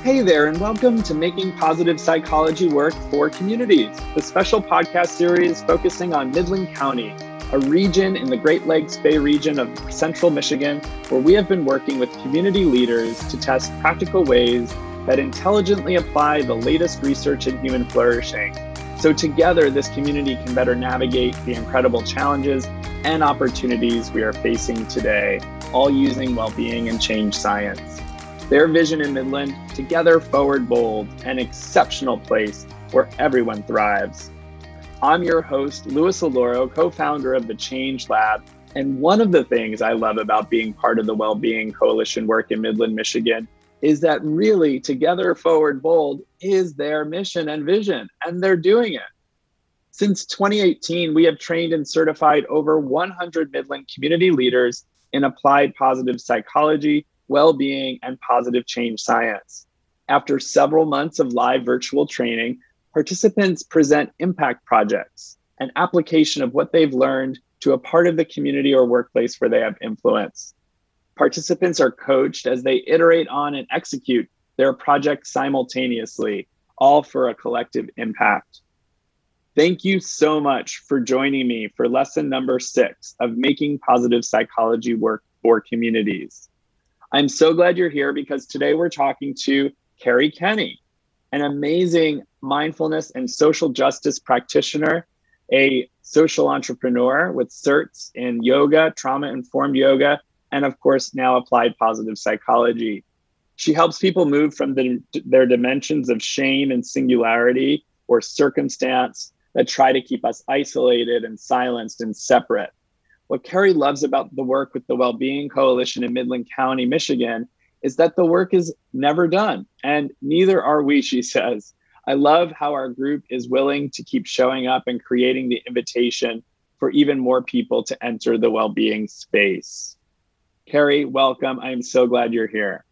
Hey there, and welcome to Making Positive Psychology Work for Communities, the special podcast series focusing on Midland County, a region in the Great Lakes Bay region of central Michigan, where we have been working with community leaders to test practical ways that intelligently apply the latest research in human flourishing. So together, this community can better navigate the incredible challenges and opportunities we are facing today, all using well-being and change science. Their vision in Midland, together forward bold, an exceptional place where everyone thrives. I'm your host, Louis Aloro, co-founder of the Change Lab. And one of the things I love about being part of the Wellbeing Coalition work in Midland, Michigan, is that really Together Forward Bold is their mission and vision, and they're doing it. Since 2018, we have trained and certified over 100 Midland community leaders in applied positive psychology, well-being, and positive change science. After several months of live virtual training, participants present impact projects, an application of what they've learned to a part of the community or workplace where they have influence. Participants are coached as they iterate on and execute their project simultaneously, all for a collective impact. Thank you so much for joining me for lesson number 6 of Making Positive Psychology Work for Communities. I'm so glad you're here because today we're talking to Carrie Kenny, an amazing mindfulness and social justice practitioner, a social entrepreneur with certs in yoga, trauma-informed yoga, and of course, now applied positive psychology. She helps people move from their dimensions of shame and singularity or circumstance that try to keep us isolated and silenced and separate. What Carrie loves about the work with the Wellbeing Coalition in Midland County, Michigan, is that the work is never done, and neither are we, she says. I love how our group is willing to keep showing up and creating the invitation for even more people to enter the well-being space. Carrie, welcome. I am so glad you're here.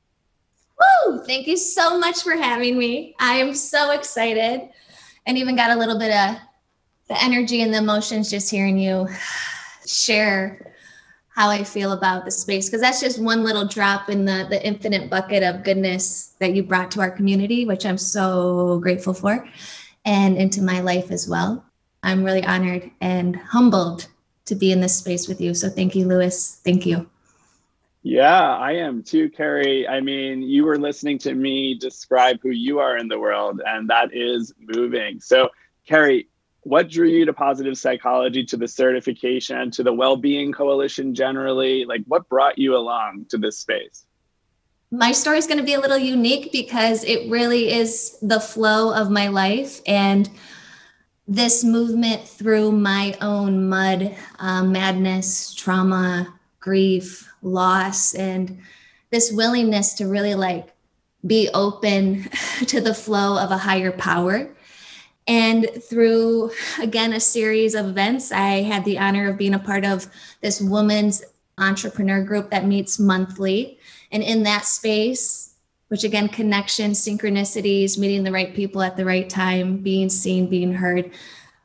Woo! Thank you so much for having me. I am so excited and even got a little bit of the energy and the emotions just hearing you share how I feel about the space, because that's just one little drop in the infinite bucket of goodness that you brought to our community, which I'm so grateful for, and into my life as well. I'm really honored and humbled to be in this space with you. So thank you, Louis. Thank you. Yeah, I am too, Carrie. I mean, you were listening to me describe who you are in the world, and that is moving. So, Carrie, what drew you to positive psychology, to the certification, to the Wellbeing Coalition generally? Like, what brought you along to this space? My story is going to be a little unique because it really is the flow of my life and this movement through my own mud, madness, trauma, grief, loss, and this willingness to really be open to the flow of a higher power. And through, again, a series of events, I had the honor of being a part of this women's entrepreneur group that meets monthly. And in that space, which again, connection, synchronicities, meeting the right people at the right time, being seen, being heard,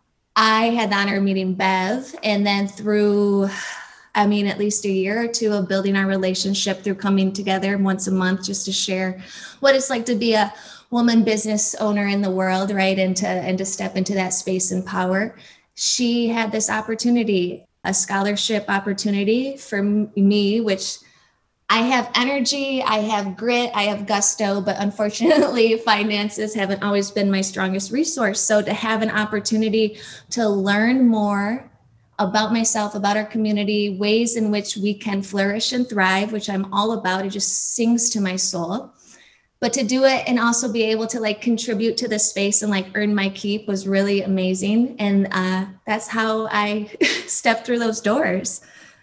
I had the honor of meeting Bev. And then through, at least a year or two of building our relationship through coming together once a month just to share what it's like to be a woman business owner in the world, right? And to step into that space and power. She had this opportunity, a scholarship opportunity for me, which I have energy, I have grit, I have gusto, but unfortunately finances haven't always been my strongest resource. So to have an opportunity to learn more about myself, about our community, ways in which we can flourish and thrive, which I'm all about, it just sings to my soul. But to do it and also be able to contribute to the space and earn my keep was really amazing. And that's how I stepped through those doors.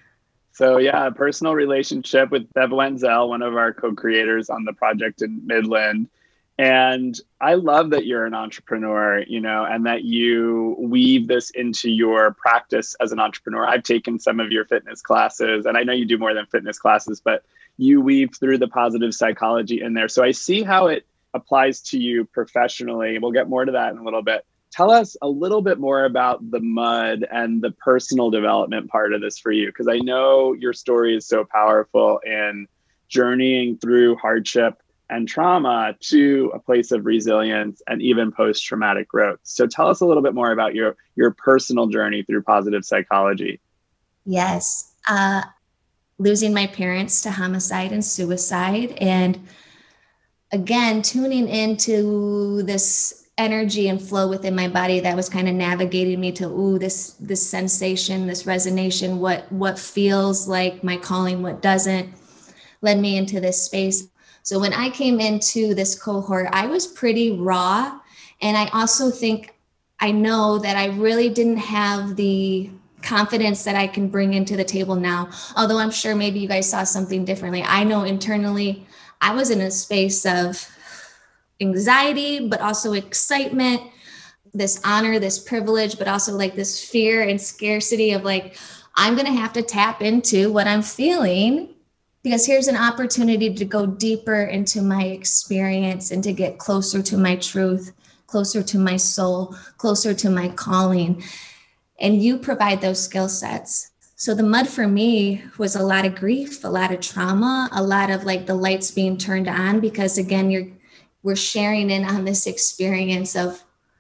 So yeah, a personal relationship with Bev Wenzel, one of our co-creators on the project in Midland. And I love that you're an entrepreneur, and that you weave this into your practice as an entrepreneur. I've taken some of your fitness classes, and I know you do more than fitness classes, but you weave through the positive psychology in there. So I see how it applies to you professionally. We'll get more to that in a little bit. Tell us a little bit more about the mud and the personal development part of this for you, because I know your story is so powerful in journeying through hardship and trauma to a place of resilience and even post-traumatic growth. So tell us a little bit more about your personal journey through positive psychology. Yes. Losing my parents to homicide and suicide. And again, tuning into this energy and flow within my body that was kind of navigating me to, this sensation, this resonation, what feels like my calling, what doesn't, led me into this space. So when I came into this cohort, I was pretty raw. And I also I know that I really didn't have the confidence that I can bring into the table now. Although I'm sure maybe you guys saw something differently. I know internally I was in a space of anxiety, but also excitement, this honor, this privilege, but also like this fear and scarcity of like, I'm going to have to tap into what I'm feeling, because here's an opportunity to go deeper into my experience and to get closer to my truth, closer to my soul, closer to my calling. And you provide those skill sets. So the mud for me was a lot of grief, a lot of trauma, a lot of like the lights being turned on, because again, we're sharing in on this experience of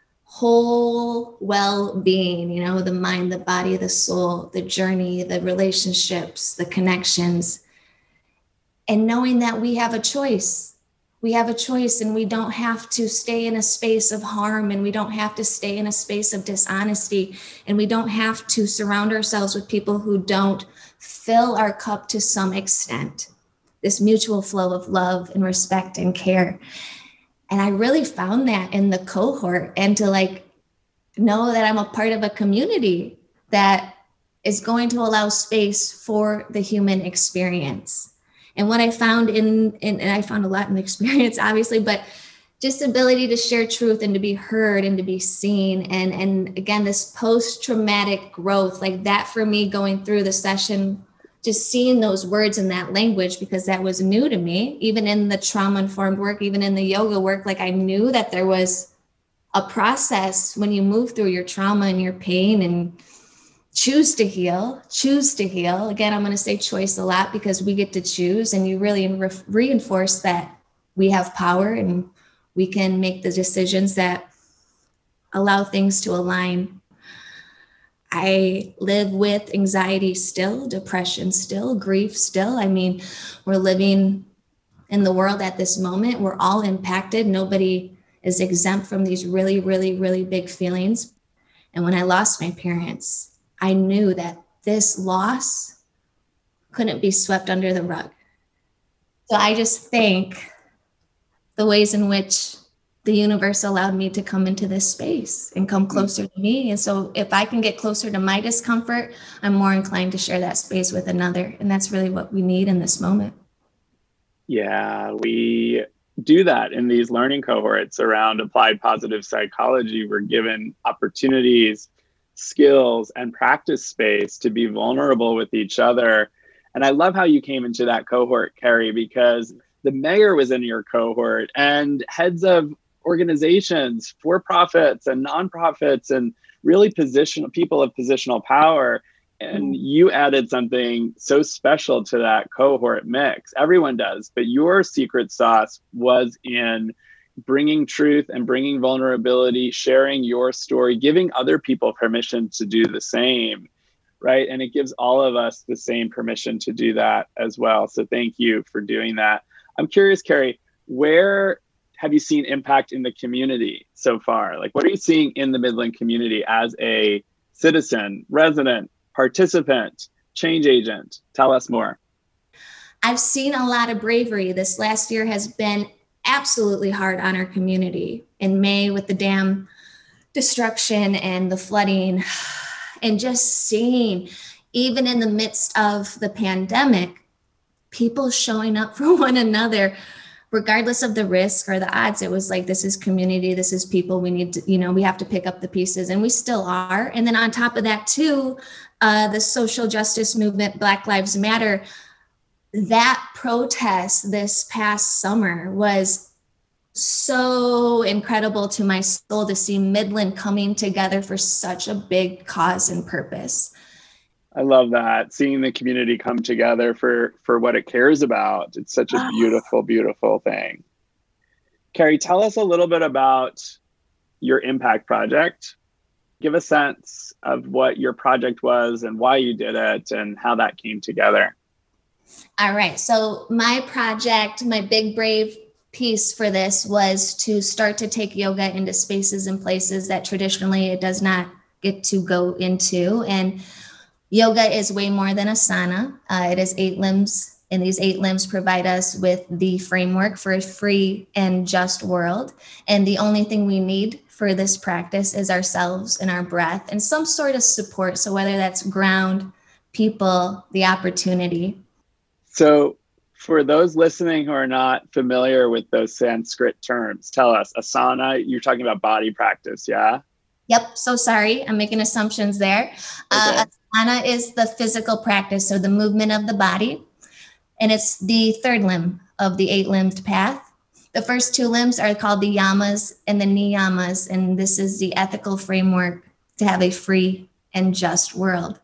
whole well-being, the mind, the body, the soul, the journey, the relationships, the connections. And knowing that we have a choice. We have a choice, and we don't have to stay in a space of harm, and we don't have to stay in a space of dishonesty, and we don't have to surround ourselves with people who don't fill our cup to some extent. This mutual flow of love and respect and care. And I really found that in the cohort, and to like know that I'm a part of a community that is going to allow space for the human experience. And what I found and I found a lot in the experience, obviously, but just ability to share truth and to be heard and to be seen. And again, this post-traumatic growth, like that for me going through the session, just seeing those words in that language, because that was new to me, even in the trauma-informed work, even in the yoga work, like I knew that there was a process when you move through your trauma and your pain and choose to heal. Again, I'm going to say choice a lot, because we get to choose, and you really reinforce that we have power and we can make the decisions that allow things to align. I live with anxiety still, depression still, grief still. I mean, we're living in the world at this moment. We're all impacted. Nobody is exempt from these really, really, really big feelings. And when I lost my parents, I knew that this loss couldn't be swept under the rug. So I just thank the ways in which the universe allowed me to come into this space and come closer to me. And so if I can get closer to my discomfort, I'm more inclined to share that space with another. And that's really what we need in this moment. Yeah, we do that in these learning cohorts around applied positive psychology. We're given opportunities, skills, and practice space to be vulnerable with each other. And I love how you came into that cohort, Carrie, because the mayor was in your cohort, and heads of organizations, for-profits and nonprofits, and really people of positional power. And you added something so special to that cohort mix. Everyone does, but your secret sauce was in bringing truth and bringing vulnerability, sharing your story, giving other people permission to do the same, right? And it gives all of us the same permission to do that as well. So thank you for doing that. I'm curious, Carrie, where have you seen impact in the community so far? Like, what are you seeing in the Midland community as a citizen, resident, participant, change agent? Tell us more. I've seen a lot of bravery. This last year has been absolutely hard on our community. In May, with the dam destruction and the flooding, and just seeing, even in the midst of the pandemic, people showing up for one another, regardless of the risk or the odds. It was like, this is community, this is people, we need to, we have to pick up the pieces, and we still are. And then on top of that too, the social justice movement, Black Lives Matter, that protest this past summer was so incredible to my soul, to see Midland coming together for such a big cause and purpose. I love that. Seeing the community come together for what it cares about. It's such a beautiful, beautiful thing. Carrie, tell us a little bit about your impact project. Give a sense of what your project was and why you did it and how that came together. All right. So my project, my big brave piece for this was to start to take yoga into spaces and places that traditionally it does not get to go into. And yoga is way more than asana. It is 8 limbs, and these 8 limbs provide us with the framework for a free and just world. And the only thing we need for this practice is ourselves and our breath and some sort of support. So whether that's ground, people, the opportunity. So for those listening who are not familiar with those Sanskrit terms, tell us, asana, you're talking about body practice, yeah? Yep. So sorry, I'm making assumptions there. Okay. Asana is the physical practice, so the movement of the body. And it's the 3rd limb of the 8-limbed path. The first 2 limbs are called the yamas and the niyamas. And this is the ethical framework to have a free and just world.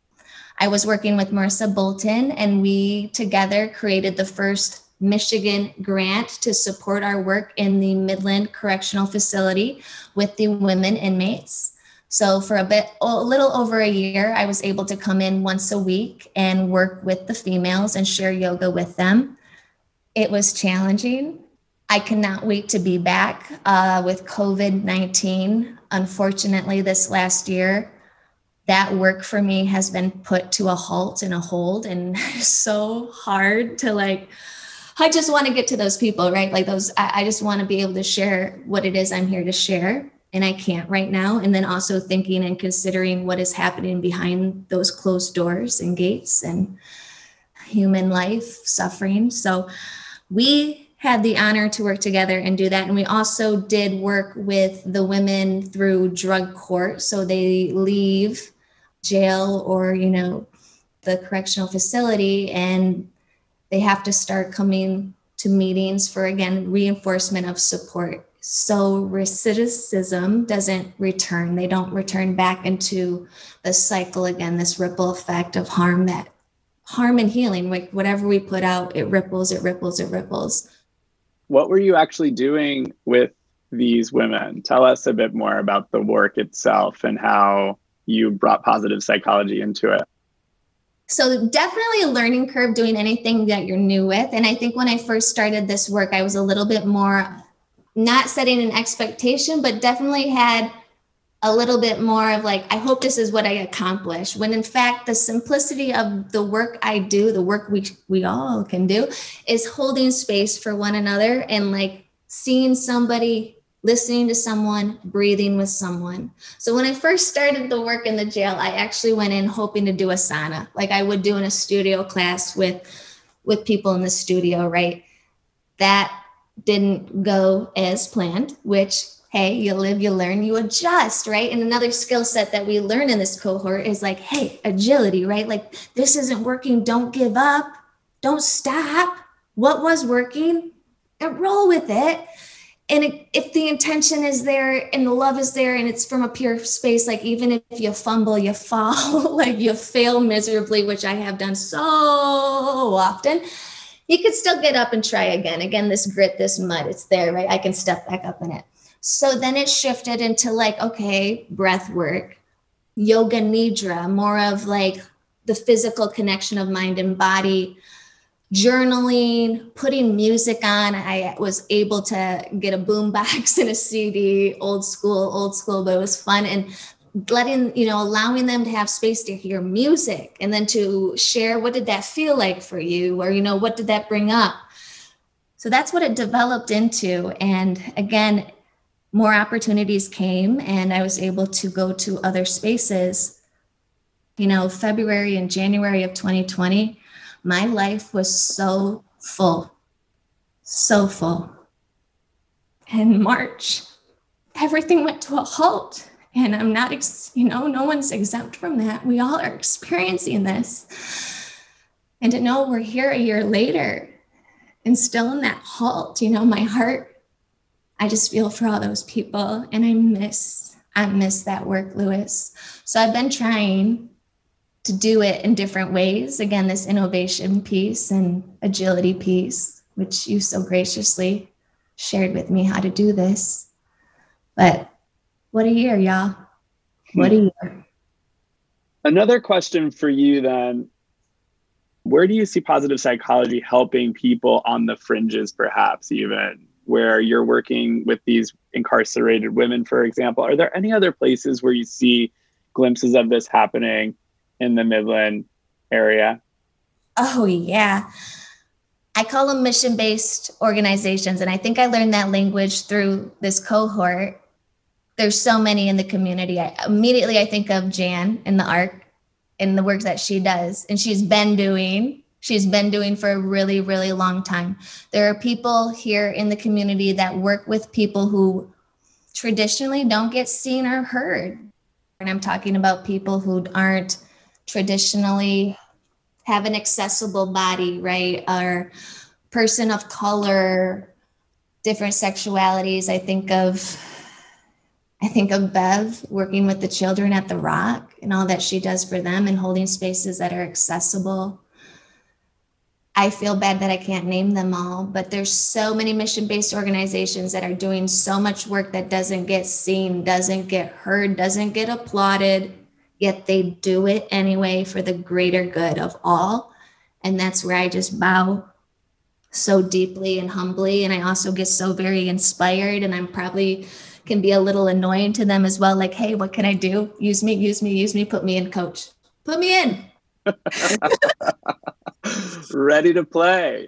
I was working with Marissa Bolton, and we together created the first Michigan grant to support our work in the Midland Correctional Facility with the women inmates. So for a little over a year, I was able to come in once a week and work with the females and share yoga with them. It was challenging. I cannot wait to be back with COVID-19. Unfortunately, this last year, that work for me has been put to a halt and a hold, and it's so hard to I just want to get to those people, right? Like I just want to be able to share what it is I'm here to share, and I can't right now. And then also thinking and considering what is happening behind those closed doors and gates and human life suffering. So we had the honor to work together and do that. And we also did work with the women through drug court. So they leave jail or, the correctional facility, and they have to start coming to meetings for, again, reinforcement of support. So recidivism doesn't return. They don't return back into the cycle again, this ripple effect of harm and healing, like whatever we put out, it ripples, it ripples, it ripples. What were you actually doing with these women? Tell us a bit more about the work itself and how you brought positive psychology into it. So definitely a learning curve doing anything that you're new with. And I think when I first started this work, I was a little bit more not setting an expectation, but definitely had a little bit more of I hope this is what I accomplish. When in fact, the simplicity of the work I do, the work we all can do, is holding space for one another and seeing somebody, listening to someone, breathing with someone. So when I first started the work in the jail, I actually went in hoping to do asana, like I would do in a studio class with people in the studio, right? That didn't go as planned, which, hey, you live, you learn, you adjust, right? And another skill set that we learn in this cohort is hey, agility, right? This isn't working, don't give up, don't stop. What was working? And roll with it. And if the intention is there and the love is there and it's from a pure space, even if you fumble, you fall, you fail miserably, which I have done so often, you could still get up and try again. Again, this grit, this mud, it's there, right? I can step back up in it. So then it shifted into okay, breath work, yoga nidra, more of the physical connection of mind and body, journaling, putting music on. I was able to get a boombox and a CD, old school, but it was fun. And allowing them to have space to hear music and then to share, what did that feel like for you? Or, what did that bring up? So that's what it developed into. And again, more opportunities came and I was able to go to other spaces. February and January of 2020, my life was so full. In March, everything went to a halt. And I'm not, no one's exempt from that. We all are experiencing this. And to know we're here a year later and still in that halt, my heart, I just feel for all those people. And I miss that work, Lewis. So I've been trying to do it in different ways. Again, this innovation piece and agility piece, which you so graciously shared with me how to do this. But what a year, y'all. What a year. Another question for you then. Where do you see positive psychology helping people on the fringes, perhaps even where you're working with these incarcerated women, for example? Are there any other places where you see glimpses of this happening in the Midland area? Oh, yeah. I call them mission-based organizations. And I think I learned that language through this cohort. There's so many in the community. I think of Jan in the ARC and the work that she does. And she's been doing for a really, really long time. There are people here in the community that work with people who traditionally don't get seen or heard. And I'm talking about people who aren't traditionally have an accessible body, right? Or person of color, different sexualities. I think of Bev working with the children at the Rock and all that she does for them and holding spaces that are accessible. I feel bad that I can't name them all, but there's so many mission-based organizations that are doing so much work that doesn't get seen, doesn't get heard, doesn't get applauded, yet they do it anyway for the greater good of all. And that's where I just bow so deeply and humbly. And I also get so very inspired, and I'm probably can be a little annoying to them as well. Like, hey, what can I do? Use me, put me in, coach. Put me in. Ready to play.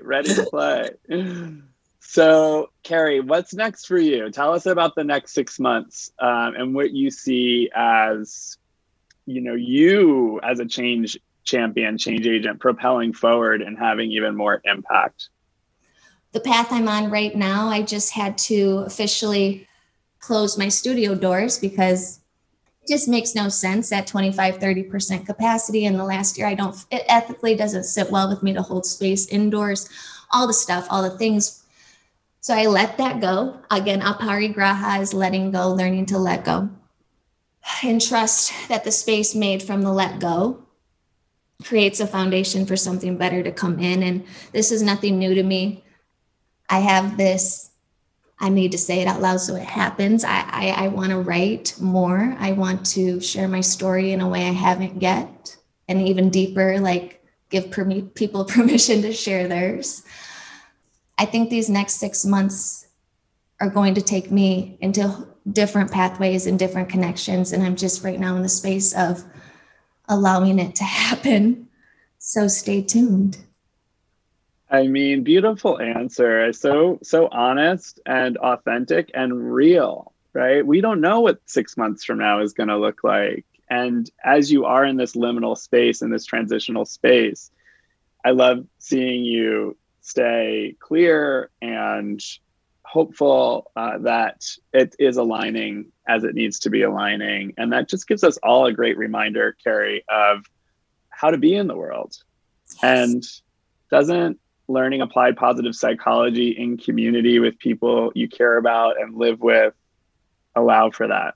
So, Carrie, what's next for you? Tell us about the next 6 months and what you see as, you as a change champion, change agent, propelling forward and having even more impact. The path I'm on right now, I just had to officially close my studio doors because it just makes no sense at 25-30% capacity. And the last year, it ethically doesn't sit well with me to hold space indoors, all the stuff, all the things. So I let that go. Again, aparigraha is letting go, learning to let go, and trust that the space made from the let go creates a foundation for something better to come in. And this is nothing new to me. I have this, I need to say it out loud so it happens. I want to write more. I want to share my story in a way I haven't yet, and even deeper, like give people permission to share theirs. I think these next 6 months are going to take me into different pathways and different connections. And I'm just right now in the space of allowing it to happen. So stay tuned. I mean, beautiful answer. So honest and authentic and real, right? We don't know what 6 months from now is going to look like. And as you are in this liminal space, in this transitional space, I love seeing you stay clear and hopeful that it is aligning as it needs to be aligning. And that just gives us all a great reminder, Carrie, of how to be in the world. Yes. And doesn't learning applied positive psychology in community with people you care about and live with allow for that?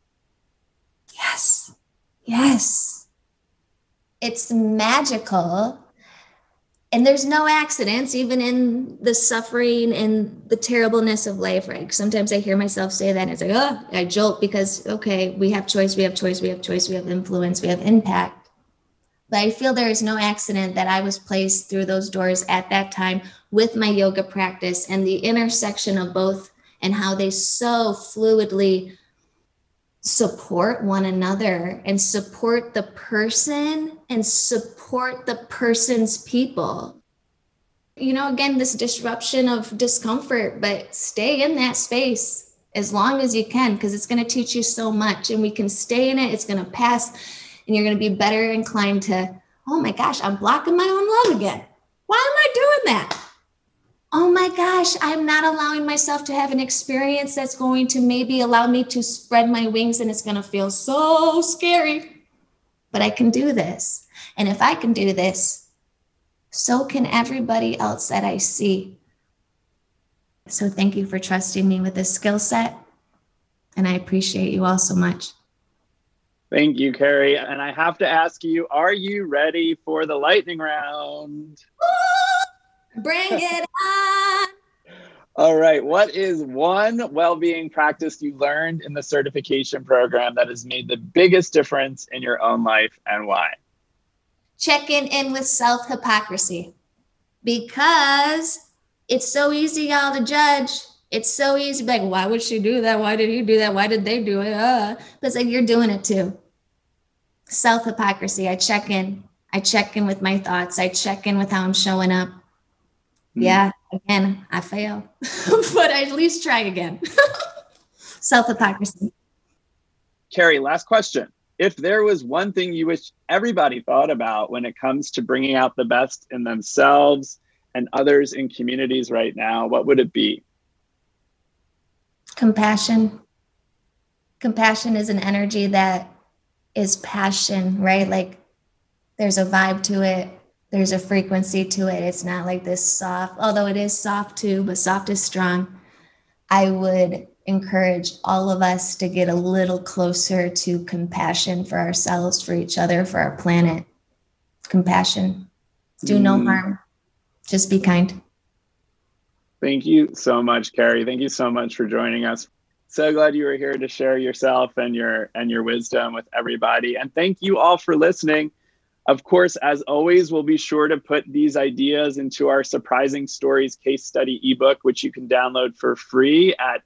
Yes. It's magical. And there's no accidents, even in the suffering and the terribleness of life, right? Sometimes I hear myself say that and it's like, I jolt because, okay, we have choice, we have influence, we have impact. But I feel there is no accident that I was placed through those doors at that time with my yoga practice and the intersection of both and how they so fluidly support one another and support the person and support the person's people. Again, this disruption of discomfort, but stay in that space as long as you can, because it's going to teach you so much, and we can stay in it. It's going to pass. And you're going to be better inclined to, oh my gosh, I'm blocking my own love again. Why am I doing that? Oh my gosh, I'm not allowing myself to have an experience that's going to maybe allow me to spread my wings, and it's going to feel so scary. But I can do this. And if I can do this, so can everybody else that I see. So thank you for trusting me with this skill set. And I appreciate you all so much. Thank you, Carrie. And I have to ask you, are you ready for the lightning round? Bring it on. All right. What is one well-being practice you learned in the certification program that has made the biggest difference in your own life, and why? Checking in with self-hypocrisy, because it's so easy, y'all, to judge. It's so easy, like, why would she do that? Why did he do that? Why did they do it? But it's like, you're doing it too. Self-hypocrisy. I check in with my thoughts. I check in with how I'm showing up. Yeah, again, I fail, but I at least try again. Self-hypocrisy. Carrie, last question. If there was one thing you wish everybody thought about when it comes to bringing out the best in themselves and others in communities right now, what would it be? Compassion. Compassion is an energy that is passion, right? Like, there's a vibe to it. There's a frequency to it. It's not like this soft, although it is soft too, but soft is strong. I would encourage all of us to get a little closer to compassion for ourselves, for each other, for our planet. Compassion. Do no harm. Just be kind. Thank you so much, Carrie. Thank you so much for joining us. So glad you were here to share yourself and your wisdom with everybody. And thank you all for listening. Of course, as always, we'll be sure to put these ideas into our Surprising Stories case study ebook, which you can download for free at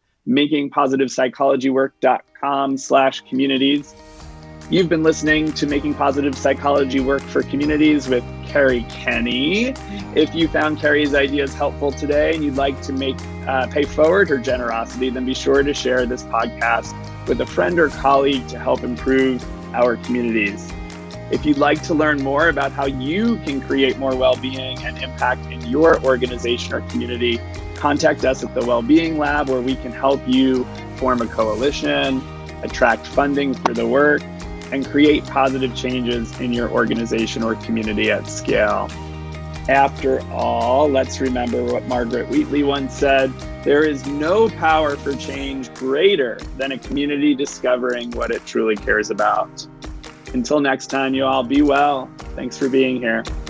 makingpositivepsychologywork.com/communities. You've been listening to Making Positive Psychology Work for Communities with Carrie Kenny. If you found Carrie's ideas helpful today and you'd like to pay forward her generosity, then be sure to share this podcast with a friend or colleague to help improve our communities. If you'd like to learn more about how you can create more well-being and impact in your organization or community, contact us at the Wellbeing Lab, where we can help you form a coalition, attract funding for the work, and create positive changes in your organization or community at scale. After all, let's remember what Margaret Wheatley once said: there is no power for change greater than a community discovering what it truly cares about. Until next time, you all, be well. Thanks for being here.